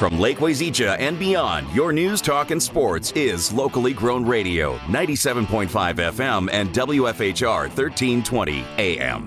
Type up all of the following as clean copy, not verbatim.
From Lake Wazeecha and beyond, your news, talk, and sports is locally grown radio, 97.5 FM and WFHR 1320 AM.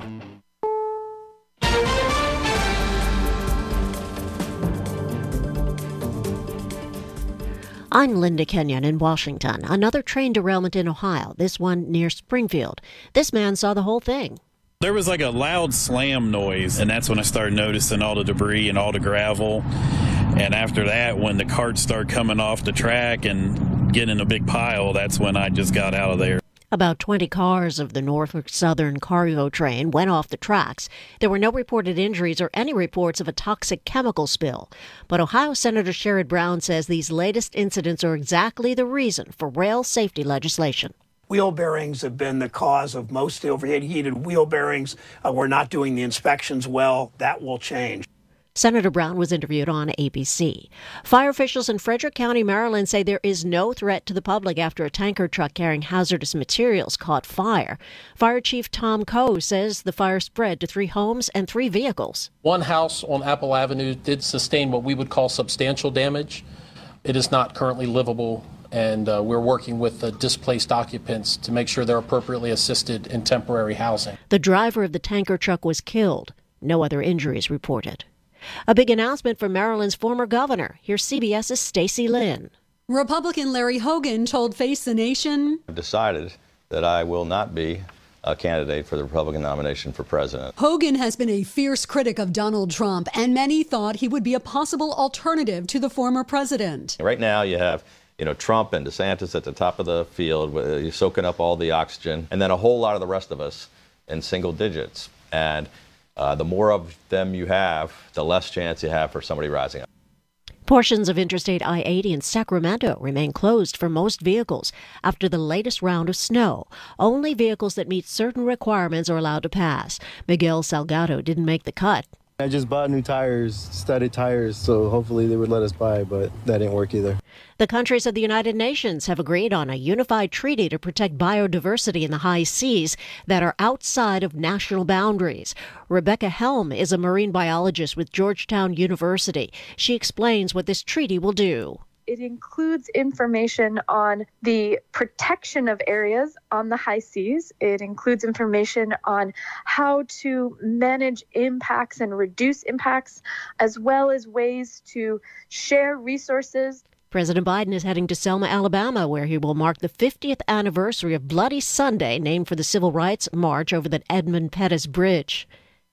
I'm Linda Kenyon in Washington. Another train derailment in Ohio, this one near Springfield. This man saw the whole thing. There was like a loud slam noise, and that's when I started noticing all the debris and all the gravel. And after that, when the carts started coming off the track and getting in a big pile, that's when I just got out of there. About 20 cars of the Norfolk Southern cargo train went off the tracks. There were no reported injuries or any reports of a toxic chemical spill. But Ohio Senator Sherrod Brown says these latest incidents are exactly the reason for rail safety legislation. Wheel bearings have been the cause of most overheated wheel bearings. We're not doing the inspections well. That will change. Senator Brown was interviewed on ABC. Fire officials in Frederick County, Maryland say there is no threat to the public after a tanker truck carrying hazardous materials caught fire. Fire Chief Tom Coe says the fire spread to 3 homes and 3 vehicles. One house on Apple Avenue did sustain what we would call substantial damage. It is not currently livable, and we're working with the displaced occupants to make sure they're appropriately assisted in temporary housing. The driver of the tanker truck was killed. No other injuries reported. A big announcement from Maryland's former governor. Here's CBS's Stacey Lynn. Republican Larry Hogan told Face the Nation, I've decided that I will not be a candidate for the Republican nomination for president. Hogan has been a fierce critic of Donald Trump, and many thought he would be a possible alternative to the former president. Right now you have Trump and DeSantis at the top of the field, you're soaking up all the oxygen, and then a whole lot of the rest of us in single digits. And the more of them you have, the less chance you have for somebody rising up. Portions of Interstate I-80 in Sacramento remain closed for most vehicles after the latest round of snow. Only vehicles that meet certain requirements are allowed to pass. Miguel Salgado didn't make the cut. I just bought new tires, studded tires, so hopefully they would let us buy, but that didn't work either. The countries of the United Nations have agreed on a unified treaty to protect biodiversity in the high seas that are outside of national boundaries. Rebecca Helm is a marine biologist with Georgetown University. She explains what this treaty will do. It includes information on the protection of areas on the high seas. It includes information on how to manage impacts and reduce impacts, as well as ways to share resources. President Biden is heading to Selma, Alabama, where he will mark the 50th anniversary of Bloody Sunday, named for the Civil Rights March over the Edmund Pettus Bridge.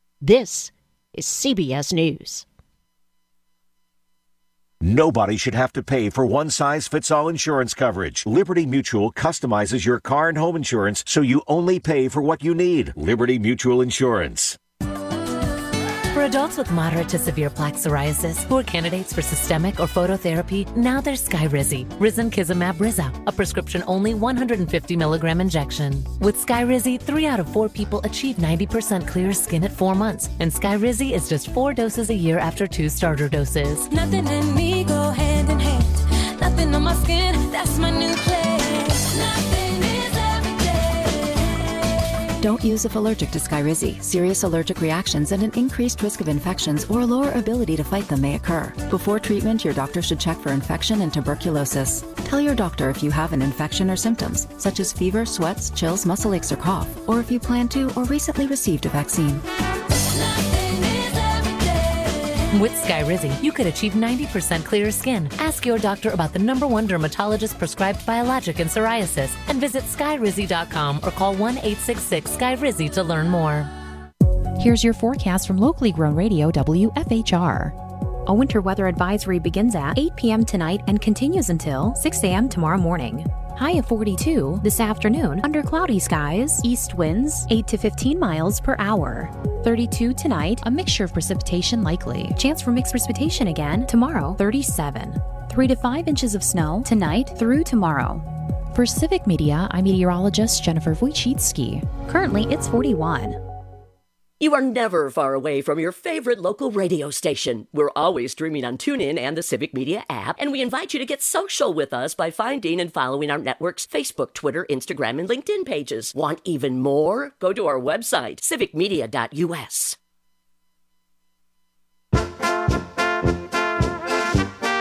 This is CBS News. Nobody should have to pay for one-size-fits-all insurance coverage. Liberty Mutual customizes your car and home insurance so you only pay for what you need. Liberty Mutual Insurance. For adults with moderate to severe plaque psoriasis who are candidates for systemic or phototherapy, now there's Skyrizi, Risankizumab Riza, a prescription-only 150 milligram injection. With Skyrizi, 3 out of 4 people achieve 90% clear skin at 4 months, and Skyrizi is just 4 doses a year after 2 starter doses. Nothing in me go hand in hand. Nothing on my skin, that's my new place. Nothing is everyday. Don't use if allergic to Skyrizi. Serious allergic reactions and an increased risk of infections or a lower ability to fight them may occur. Before treatment, your doctor should check for infection and tuberculosis. Tell your doctor if you have an infection or symptoms, such as fever, sweats, chills, muscle aches, or cough, or if you plan to or recently received a vaccine. With Skyrizi, you could achieve 90% clearer skin. Ask your doctor about the #1 dermatologist-prescribed biologic in psoriasis and visit Skyrizi.com or call 1-866-SKYRIZI to learn more. Here's your forecast from locally grown radio WFHR. A winter weather advisory begins at 8 p.m. tonight and continues until 6 a.m. tomorrow morning. High of 42 this afternoon under cloudy skies, east winds 8 to 15 miles per hour. 32 tonight, a mixture of precipitation likely. Chance for mixed precipitation again tomorrow, 37. 3 to 5 inches of snow tonight through tomorrow. For Civic Media, I'm meteorologist Jennifer Wojcicki. Currently, it's 41. You are never far away from your favorite local radio station. We're always streaming on TuneIn and the Civic Media app, and we invite you to get social with us by finding and following our network's Facebook, Twitter, Instagram, and LinkedIn pages. Want even more? Go to our website, civicmedia.us.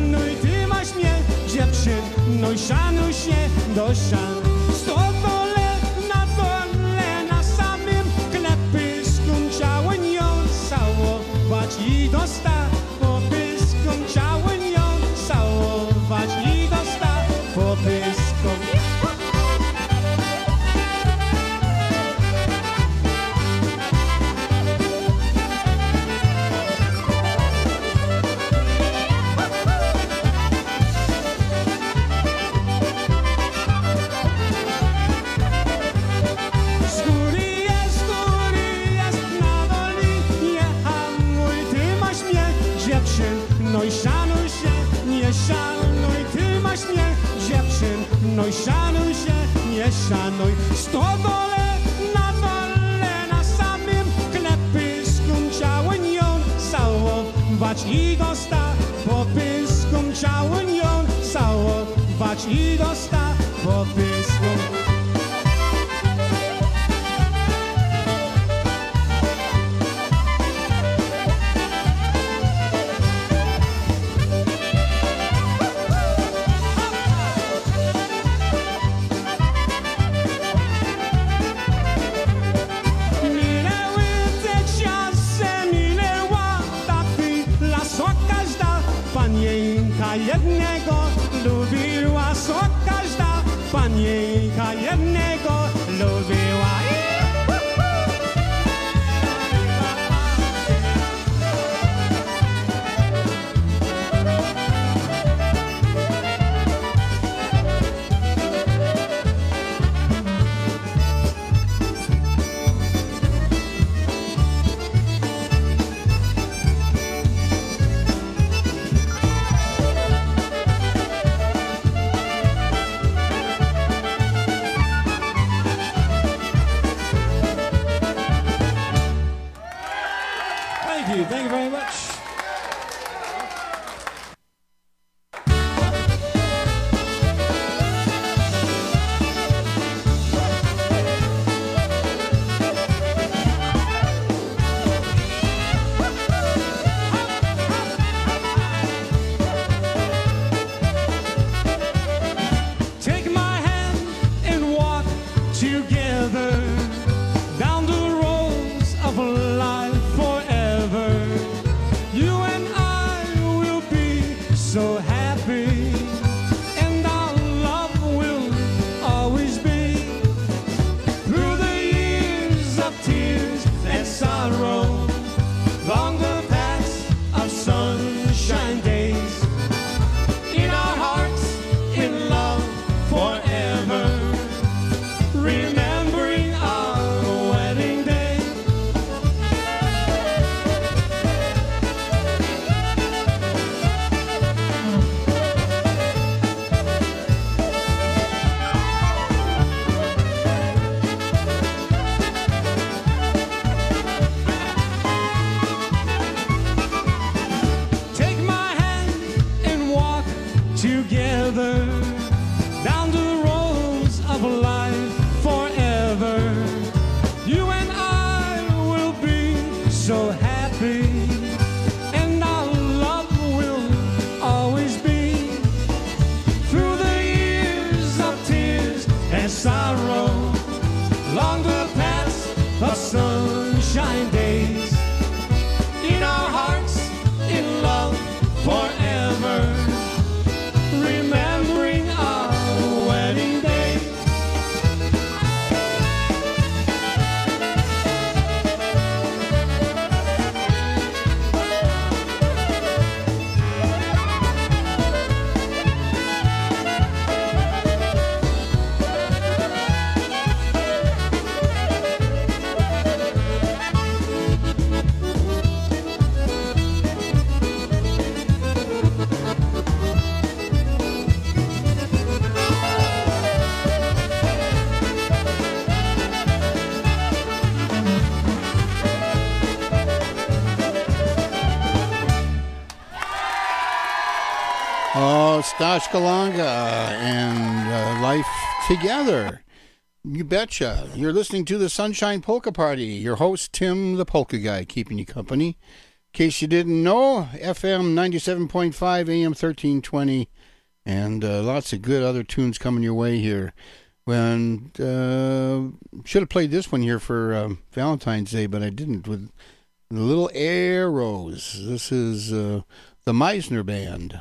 szanuj, ty masz mnie, dziewczyno, szanuj się do szan. Stodole na dole, na samym klepysku, chciałem ją całować i dostać po pysku, chciałem ją całować i dostać po pysku. No i szanuj się, nie szanuj, ty masz mnie, dziewczyn. No i szanuj się, nie szanuj. Stodole na dole, na samym klepysku, chciałem ją całować i dostać po pysku, chciałem ją całować i dostać po pysku. Jednego lubiła, co każda panienka jednego lubiła. Thank you very much. Take my hand and walk together down the roads of life. You and I will be so happy, and our love will always be through the years of tears and sorrow, along the paths of sunshine days, in our hearts, in love forever, remembering our wedding day. Together down the roads of life forever, you and I will be so happy, and our love will always be through the years of tears and sorrow, along the paths of sunshine days, in our hearts, in love forever, remembering our wedding day. Stash Galanga and Life Together. You betcha. You're listening to the Sunshine Polka Party. Your host, Tim the Polka Guy, keeping you company. case you didn't know, FM 97.5, AM 1320, and lots of good other tunes coming your way here. When should have played this one here for Valentine's Day, but I didn't, with the Little Arrows. This is the Meisner Band.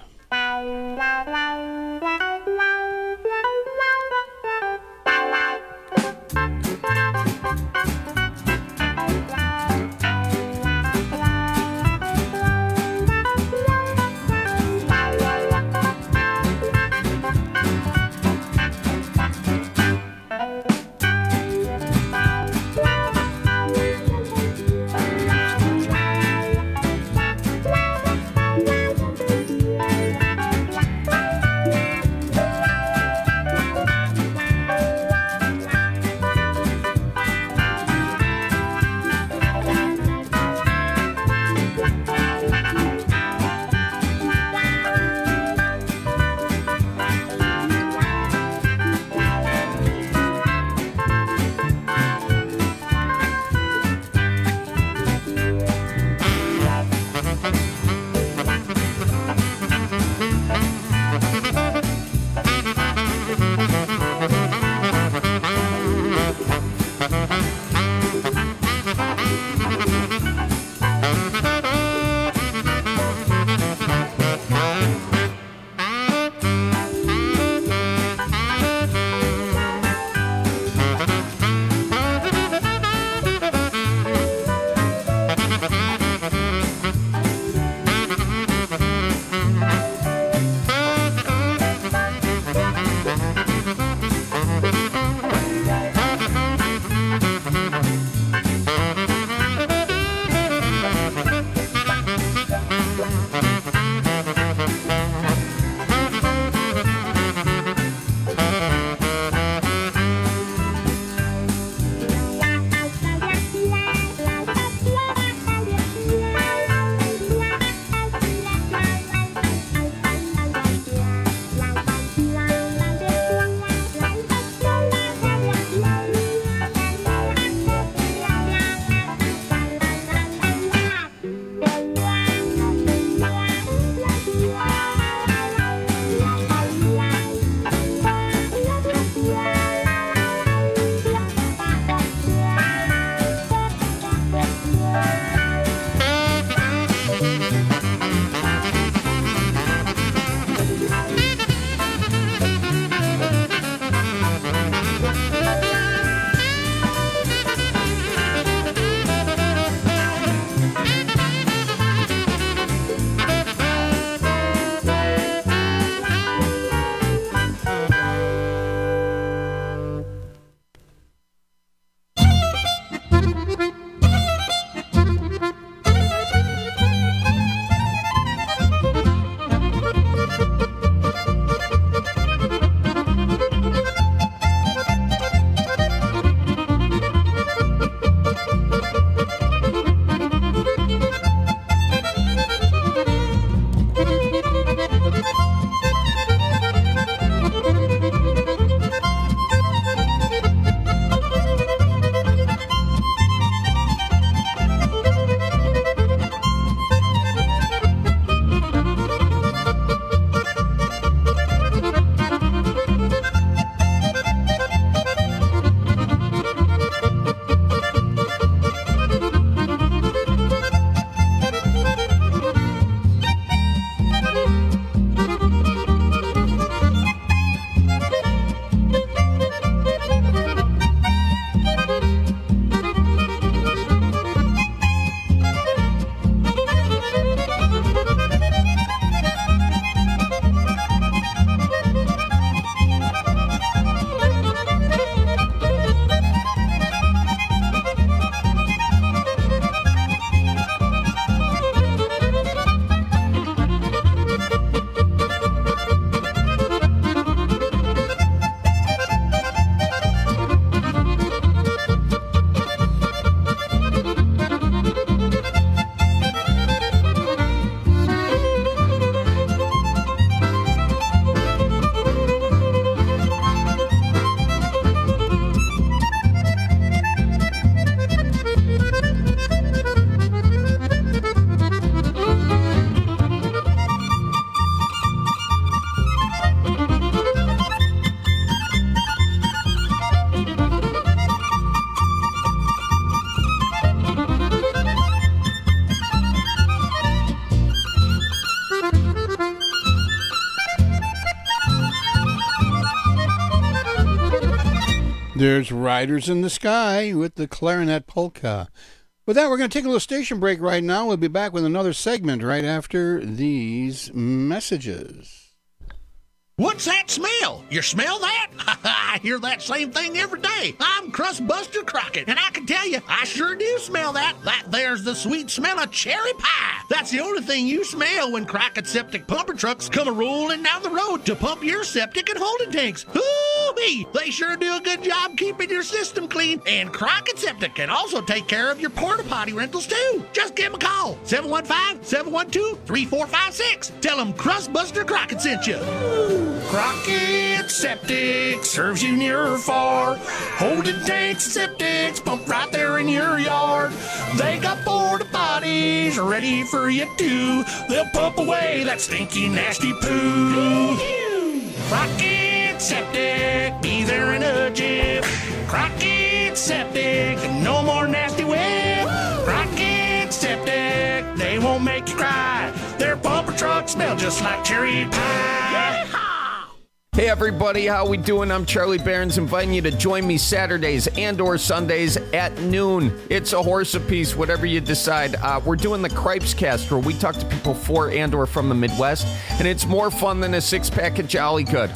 There's Riders in the Sky with the Clarinet Polka. With that, we're going to take a little station break right now. We'll be back with another segment right after these messages. What's that smell? You smell that? I hear that same thing every day. I'm Crustbuster Crockett, and I can tell you, I sure do smell that. That there's the sweet smell of cherry pie. That's the only thing you smell when Crockett Septic pumper trucks come a-rolling down the road to pump your septic and holding tanks. Hoo-wee! They sure do a good job keeping your system clean. And Crockett Septic can also take care of your porta potty rentals, too. Just give them a call. 715-712-3456. Tell them Crustbuster Crockett sent you. Crockett Septic serves you near or far. Holding tanks and septics pumped right there in your yard. They got porta potties ready for you too. They'll pump away that stinky, nasty poo. Crockett Septic, be there in a jiff. Crockett Septic, no more nasty whip. Crockett Septic, they won't make you cry. Their pumper trucks smell just like cherry pie. Hey everybody, how we doing? I'm Charlie Behrens, inviting you to join me Saturdays and or Sundays at noon. It's a horse apiece, whatever you decide. We're doing the Cripes Cast, where we talk to people for and or from the Midwest, and it's more fun than a six-pack of Jolly Good.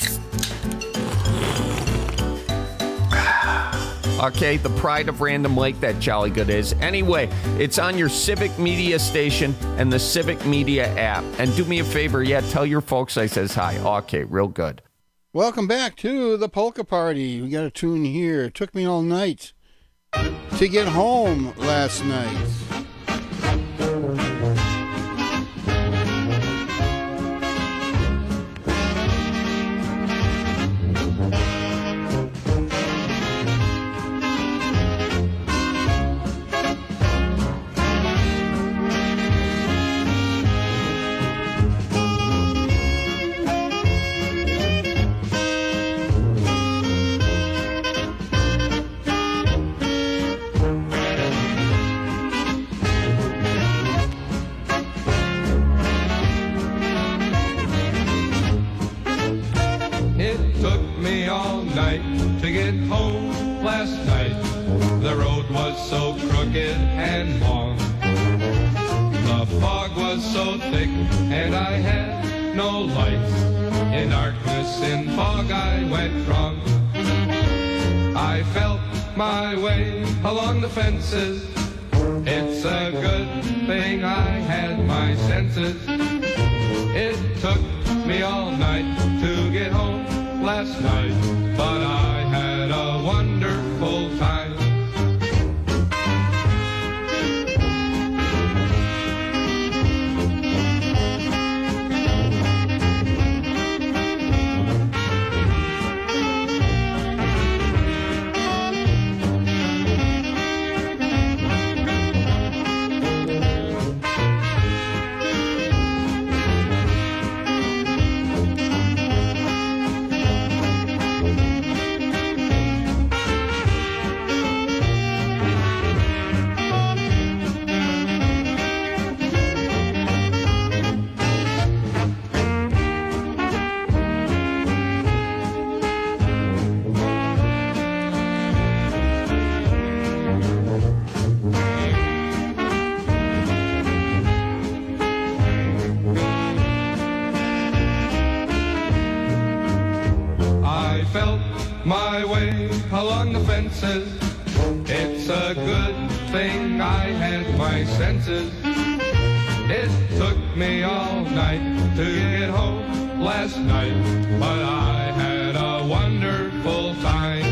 Okay, the pride of Random Lake, that Jolly Good is. Anyway, it's on your Civic Media station and the Civic Media app. And do me a favor, tell your folks I says hi. Okay, real good. Welcome back to the Polka Party. We got a tune here. It took me all night to get home last night. To get home last night, the road was so crooked and long. The fog was so thick and I had no lights. In darkness, in fog, I went wrong. I felt my way along the fences. It's a good thing I had my senses. It took me all night to get home last night, but I had a wonderful time. My way along the fences. It's a good thing I had my senses. It took me all night to get home last night, but I had a wonderful time.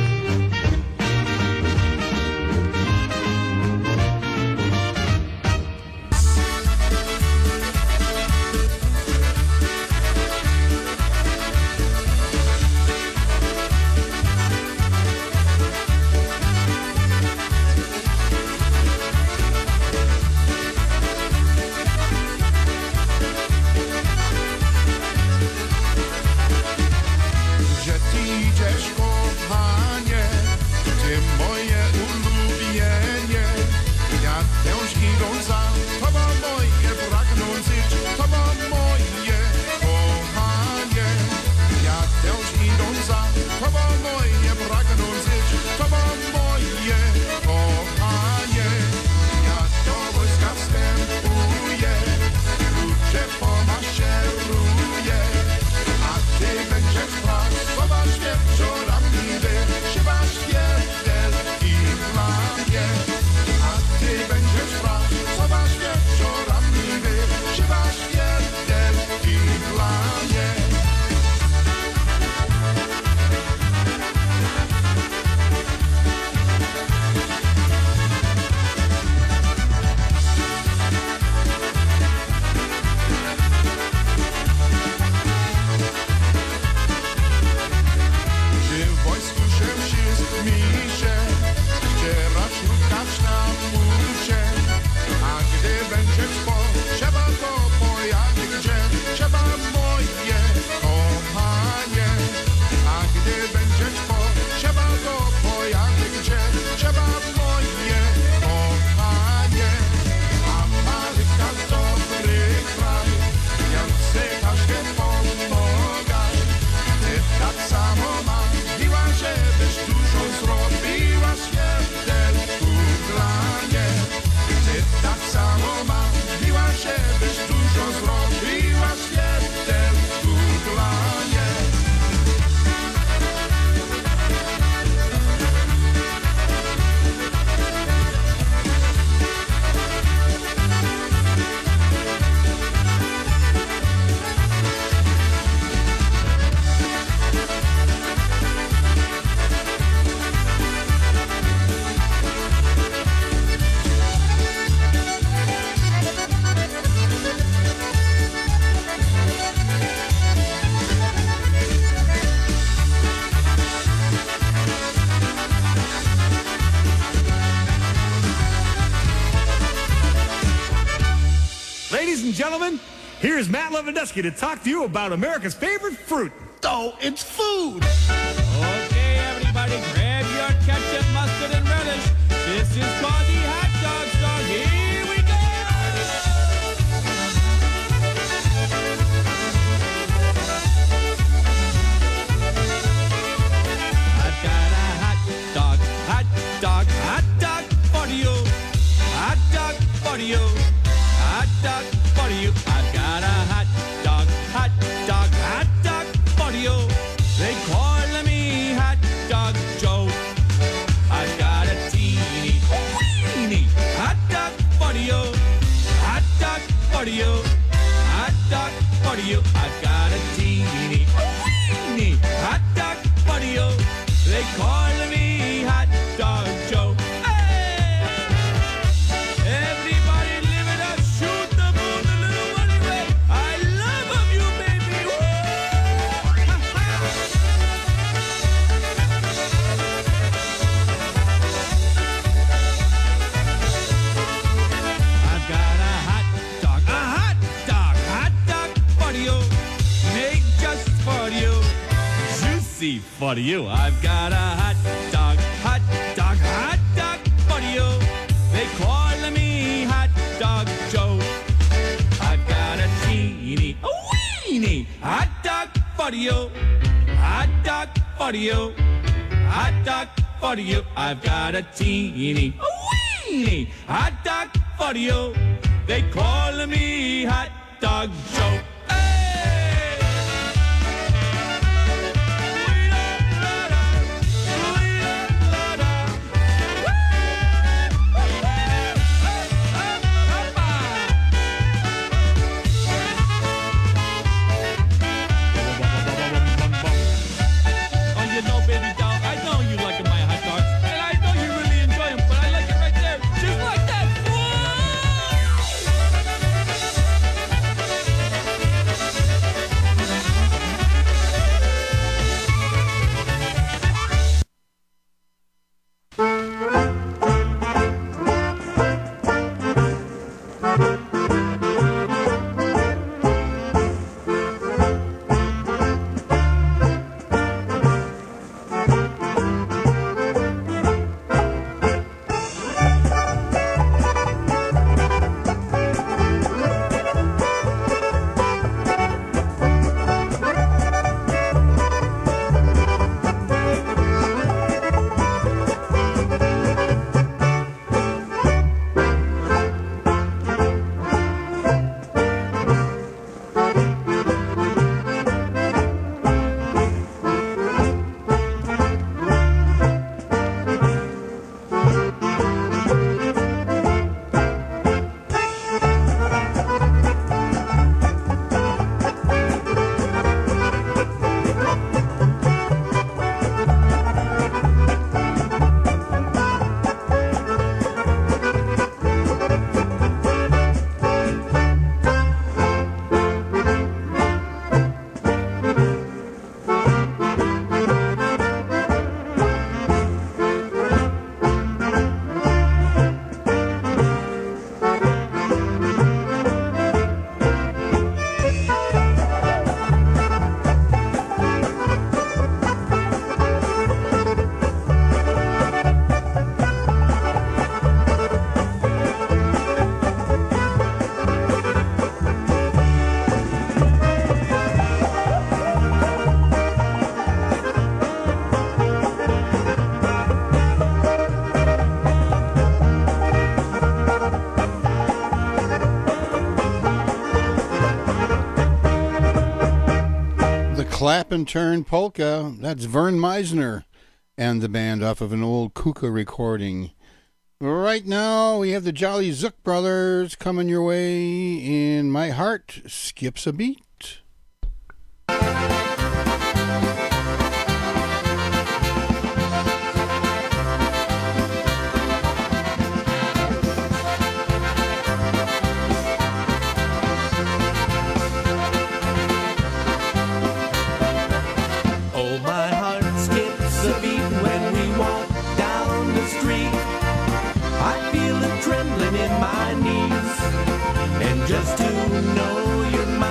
Here's Matt Lewandowski to talk to you about America's favorite fruit. Oh, it's food. Okay, everybody, grab your ketchup, mustard, and relish. This is called the hot dog song. Here we go. I've got a hot dog for you. Hot dog for you. Hot dog for you. I've got a hot dog for you. They call me Hot Dog Joe. I've got a teeny weeny hot dog for you. Hot dog for you. Hot dog for you. I've got a teeny weeny hot dog for you. They call me Hot Dog Joe. Hey! Everybody live it up, shoot the moon, the little money way. I love of you, baby. Woo! I've got a hot dog for you, made just for you, juicy for you. I've got a hot dog for you. They call me Hot Dog Joe. I've got a teeny weeny hot dog for you. Hot dog for you. Hot dog for you. I've got a teeny weeny hot dog for you. They call me Hot Dog Joe. Clap and Turn Polka. That's Vern Meisner and the band off of an old Kuka recording. Right now, we have the Jolly Zook Brothers coming your way in My Heart Skips a Beat. Trembling in my knees, and just to know you're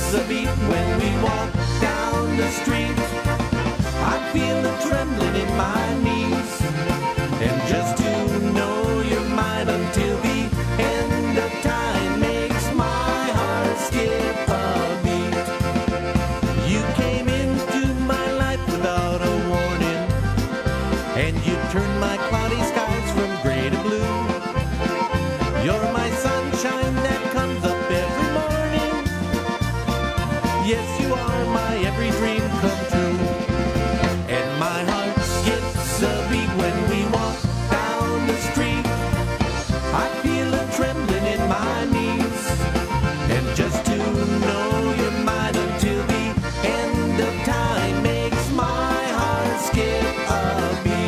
skips a beat when we walk down the street. I feel the trembling in my knees, and just to know you're mine until the end of time makes my heart skip a beat. You came into my life without a warning, and you turned my cloudy skies from gray to blue. You're my sunshine that comes up every morning. Yes, you are my every dream come true. And my heart skips a beat when we walk down the street. I feel a trembling in my knees, and just to know you're mine until the end of time makes my heart skip a beat.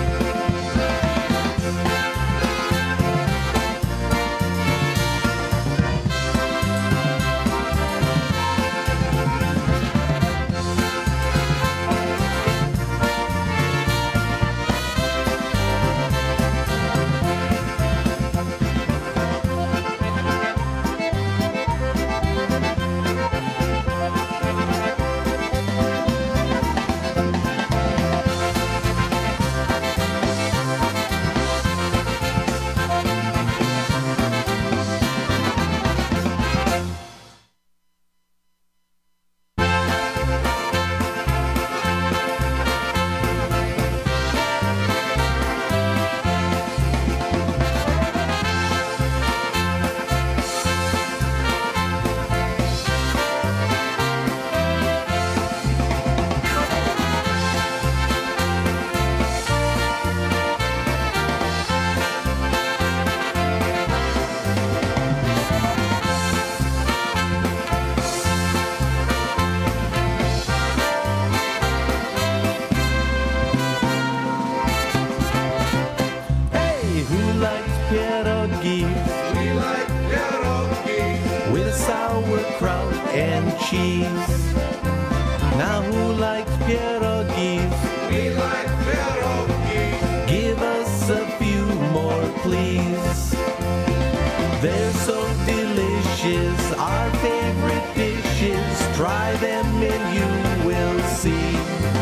Sauerkraut and cheese. Now who likes pierogies? We like pierogies. Give us a few more, please. They're so delicious, our favorite dishes. Try them and you will see.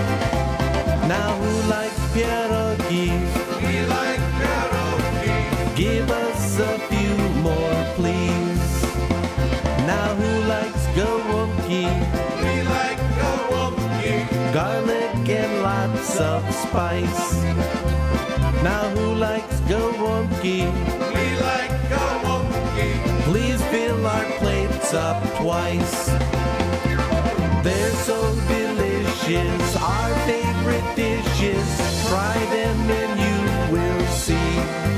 Now who likes pierogies? We like pierogies. Give us a few more, please. Now who likes gowonki? We like gowonki. Garlic and lots of spice. Now who likes gowonki? We like gowonki. Please fill our plates up twice. They're so delicious, our favorite dishes. Try them and you will see.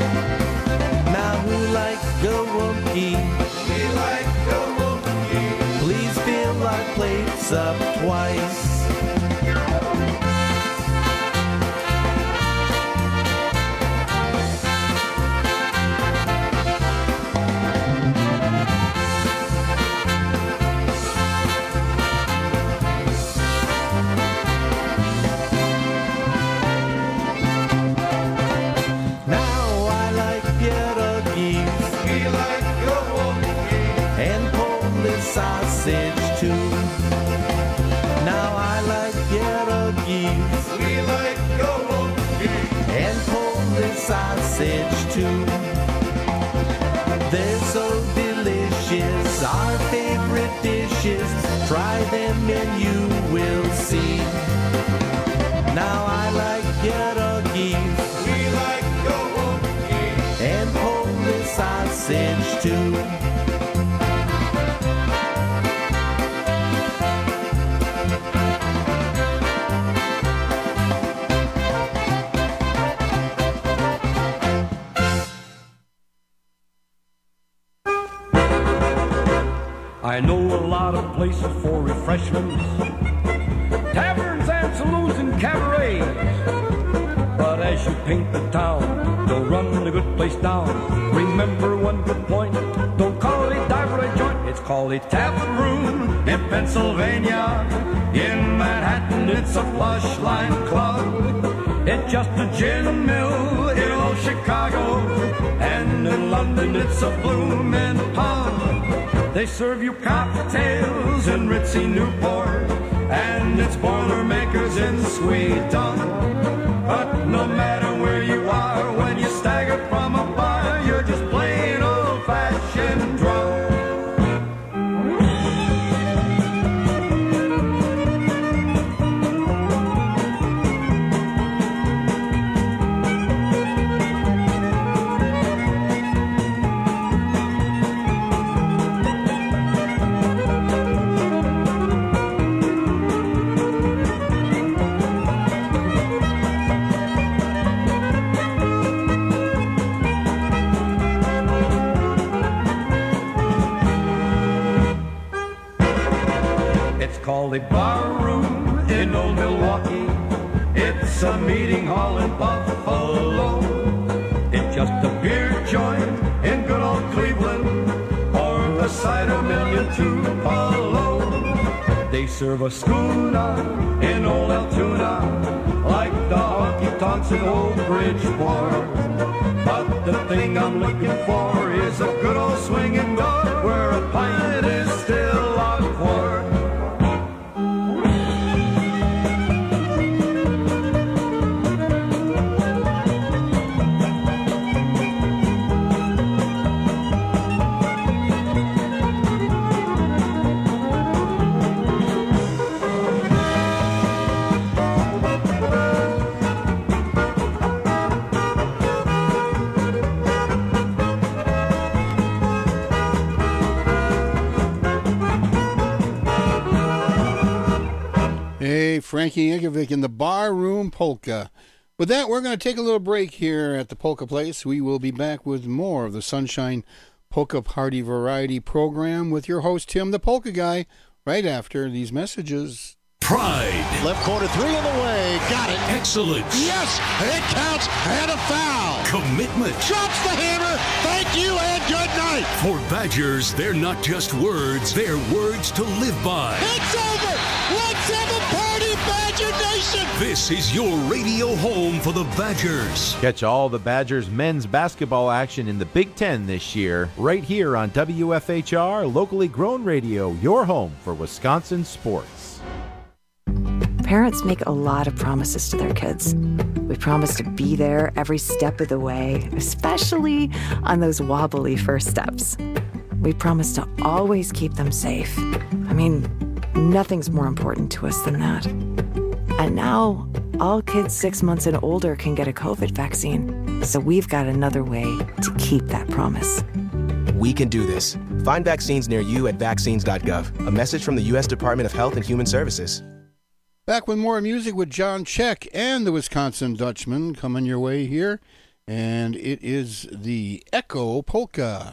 Now who likes gowonki? We like gowonki. Please fill our plates up twice. Sausage too. Now I like pierogies. We like gowonki. And Polish sausage too. They're so delicious, our favorite dishes. Try them and you will see. Now I like pierogies. We like gowonki. And Polish sausage too. I know a lot of places for refreshments, taverns and saloons and cabarets. But as you paint the town, don't run the good place down. Remember one good point, don't call it a dive or a joint. It's called a tavern room in Pennsylvania. In Manhattan, it's a plush line club. It's just a gin and mill in old Chicago. And in London, it's a bloomin' pub. They serve you cocktails in ritzy Newport, and it's Boilermakers in Sweden. But no matter where you are, when you stagger from a bar, you're just plain old-fashioned drunk. Called a bar room in old Milwaukee. It's a meeting hall in Buffalo. It's just a beer joint in good old Cleveland, or the cider mill in Tupelo. They serve a schooner in old Altoona, like the honky tonks in old Bridgeport. But the thing I'm looking for is a good old swinging door where a pint is still a quart. Hey, Frankie Yankovic in the Barroom Polka. With that, we're going to take a little break here at the Polka Place. We will be back with more of the Sunshine Polka Party Variety program with your host, Tim the Polka Guy, right after these messages. Pride. Left corner three in the way. Got it. Excellence. Yes, it counts. And a foul. Commitment. Drops the hammer. Thank you and good night. For Badgers, they're not just words. They're words to live by. It's over. Let's have a party, Badger Nation. This is your radio home for the Badgers. Catch all the Badgers men's basketball action in the Big Ten this year, right here on WFHR, locally grown radio, your home for Wisconsin sports. Parents make a lot of promises to their kids. We promise to be there every step of the way, especially on those wobbly first steps. We promise to always keep them safe. I mean, nothing's more important to us than that. And now, all kids 6 months and older can get a COVID vaccine. So we've got another way to keep that promise. We can do this. Find vaccines near you at vaccines.gov. A message from the U.S. Department of Health and Human Services. Back with more music with John Check and the Wisconsin Dutchman coming your way here. And it is the Echo Polka.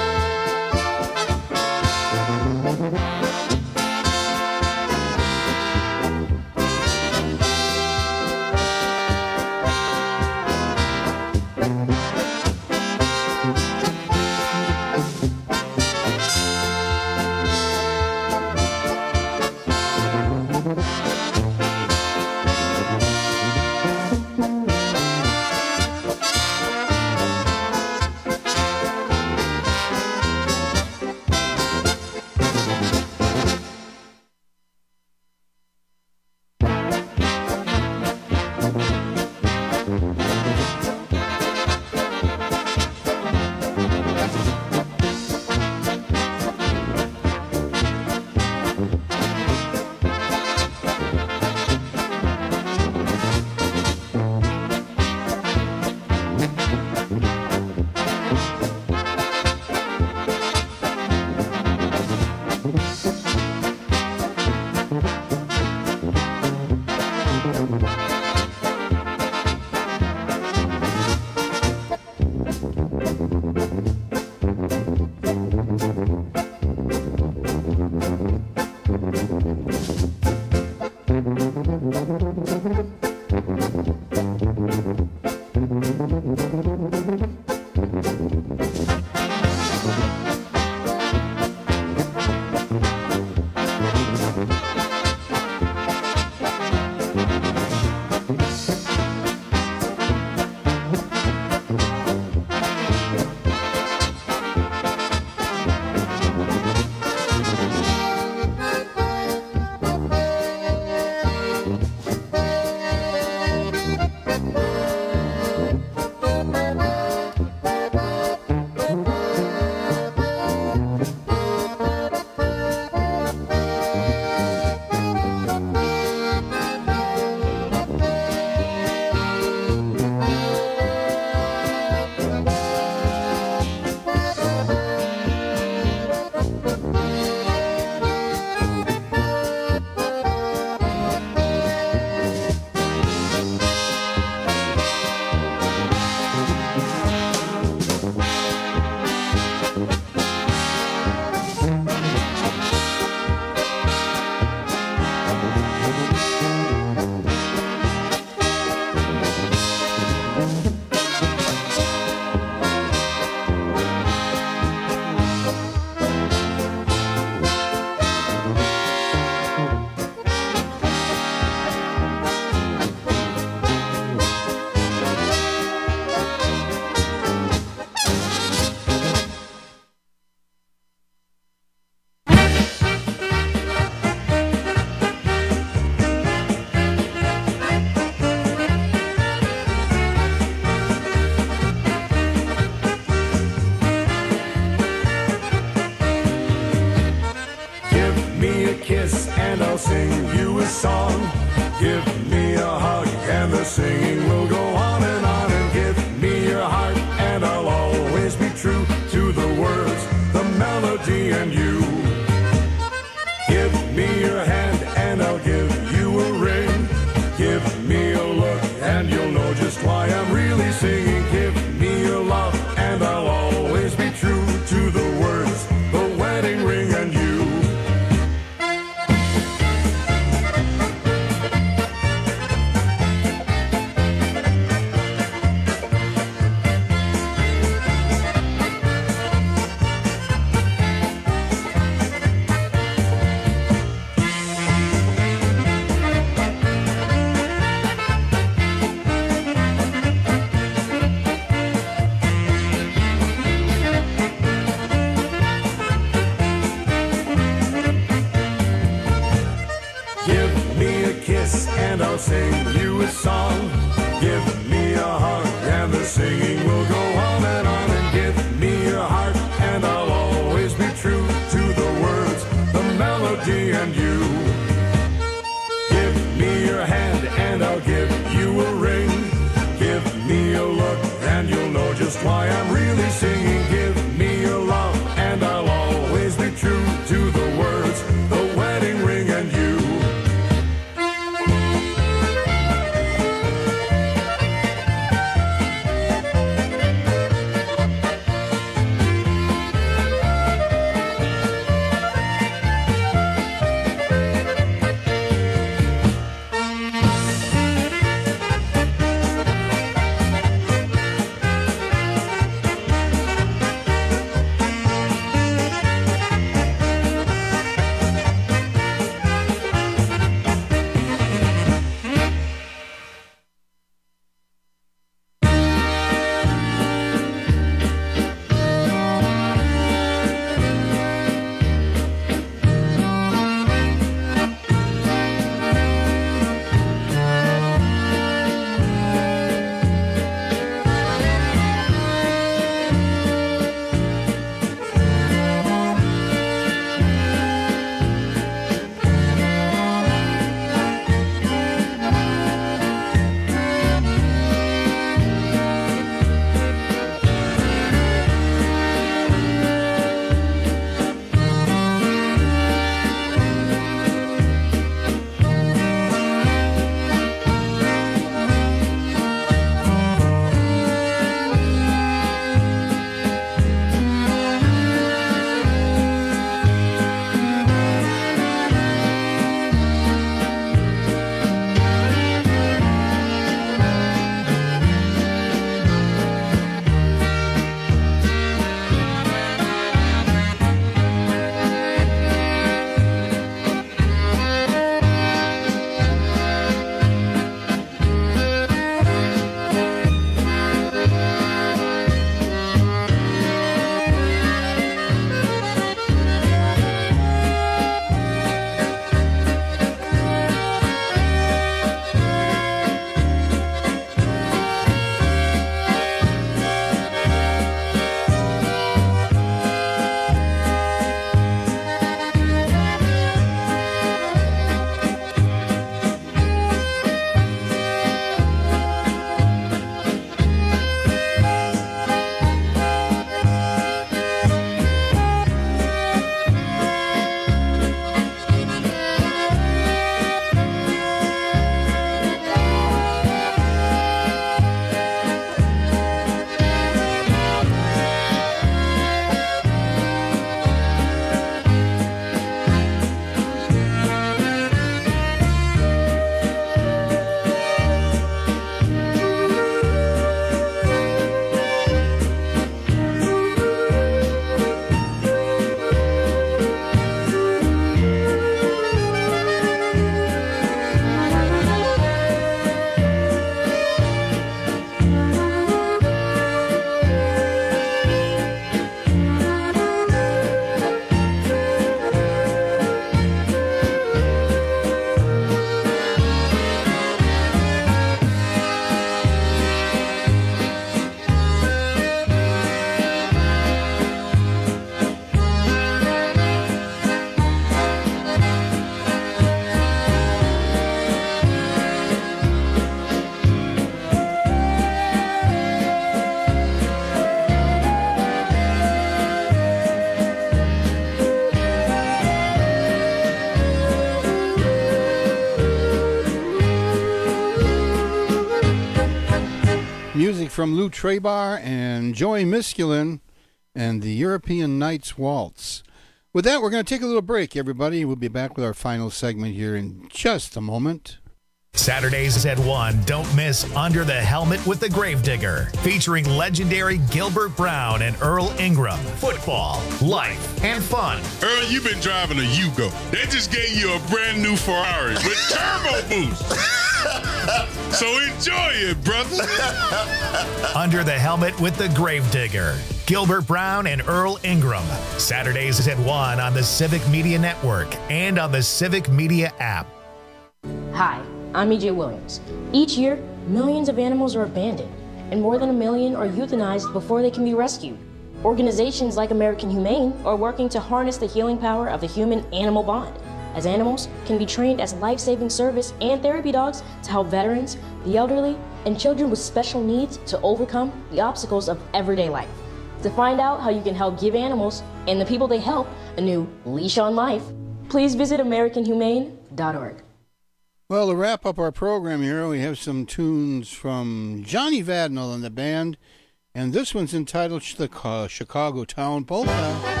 from Lou Trabar and Joey Miskulin and the European Nights Waltz. With that, we're going to take a little break, everybody. We'll be back with our final segment here in just a moment. Saturdays at 1, don't miss Under the Helmet with the Gravedigger, featuring legendary Gilbert Brown and Earl Ingram. Football, life, and fun. Earl, you've been driving a Yugo. They just gave you a brand new Ferrari with turbo boost. So enjoy it, brother. Under the Helmet with the Gravedigger, Gilbert Brown and Earl Ingram. Saturdays at 1 on the Civic Media Network and on the Civic Media app. Hi, I'm E.J. Williams. Each year, millions of animals are abandoned, and more than 1 million are euthanized before they can be rescued. Organizations like American Humane are working to harness the healing power of the human-animal bond, as animals can be trained as life-saving service and therapy dogs to help veterans, the elderly, and children with special needs to overcome the obstacles of everyday life. To find out how you can help give animals and the people they help a new leash on life, please visit AmericanHumane.org. Well, to wrap up our program here, we have some tunes from Johnny Vadnal and the band, and this one's entitled Chicago Town Polka.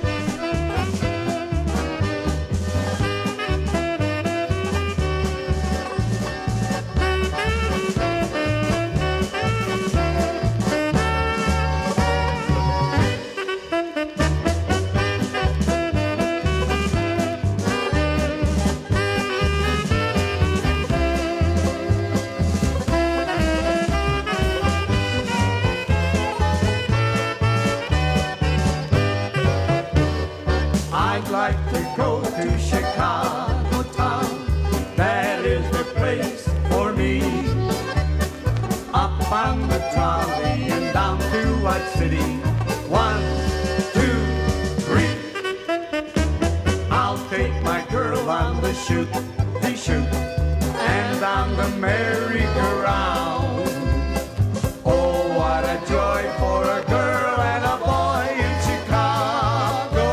I'd like to go to Chicago town. That is the place for me. Up on the trolley and down to White City. 1, 2, 3. I'll take my girl on the shoot, and on the merry-go-round. Oh, what a joy for a girl and a boy in Chicago.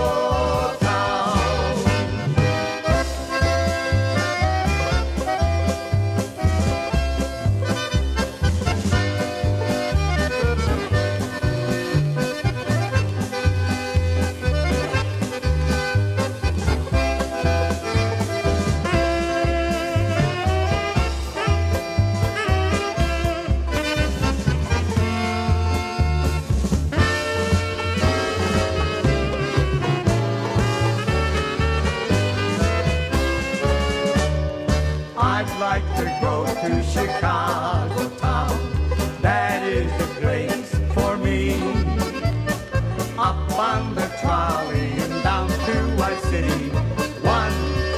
I'd like to go to Chicago town. That is the place for me. Up on the trolley and down to White City. 1,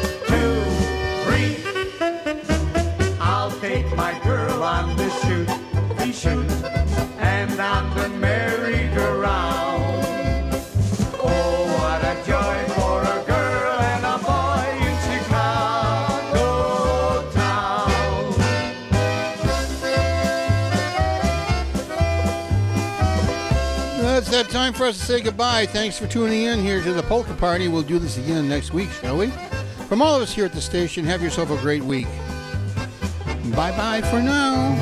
2, 3. I'll take my girl on the shoot, and on the merry-go-round. Oh, what a joy for a girl and a boy in Chicago town. That's that time for us to say goodbye. Thanks for tuning in here to the Polka Party. We'll do this again next week, shall we? From all of us here at the station, have yourself a great week. Bye-bye for now.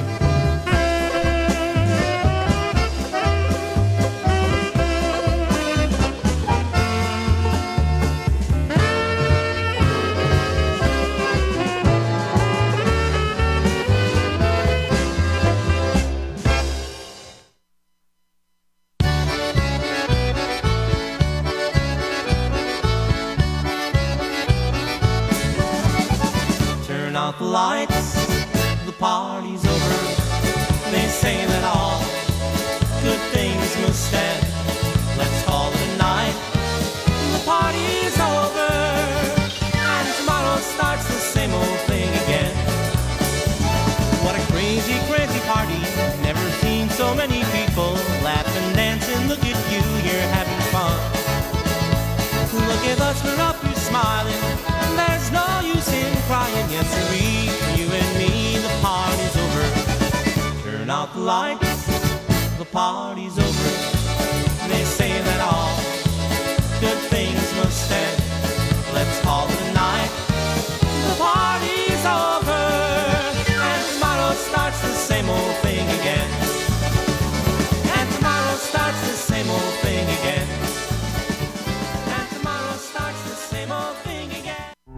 Turn out the lights, the party's over. They say that all good things must end. Let's call it a night. The party's over, and tomorrow starts the same old thing again. What a crazy, crazy party. Never seen so many people laughing, dancing. Look at you, you're having fun. Look at us, we're up here smiling. There's no use in crying, yes sirree. You and me, the party's over. Turn out the lights, the party's over. They say that all good things must end. Let's call it a night. The party's over, and tomorrow starts the same old thing again.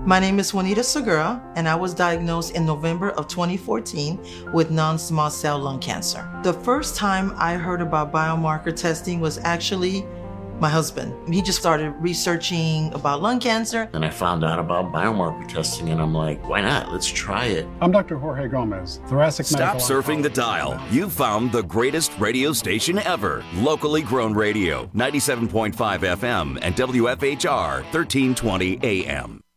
My name is Juanita Segura, and I was diagnosed in November of 2014 with non-small cell lung cancer. The first time I heard about biomarker testing was actually my husband. He just started researching about lung cancer. And I found out about biomarker testing, and I'm like, why not? Let's try it. I'm Dr. Jorge Gomez, thoracic Stop medical surfing the dial. You've found the greatest radio station ever. Locally grown radio, 97.5 FM and WFHR 1320 AM.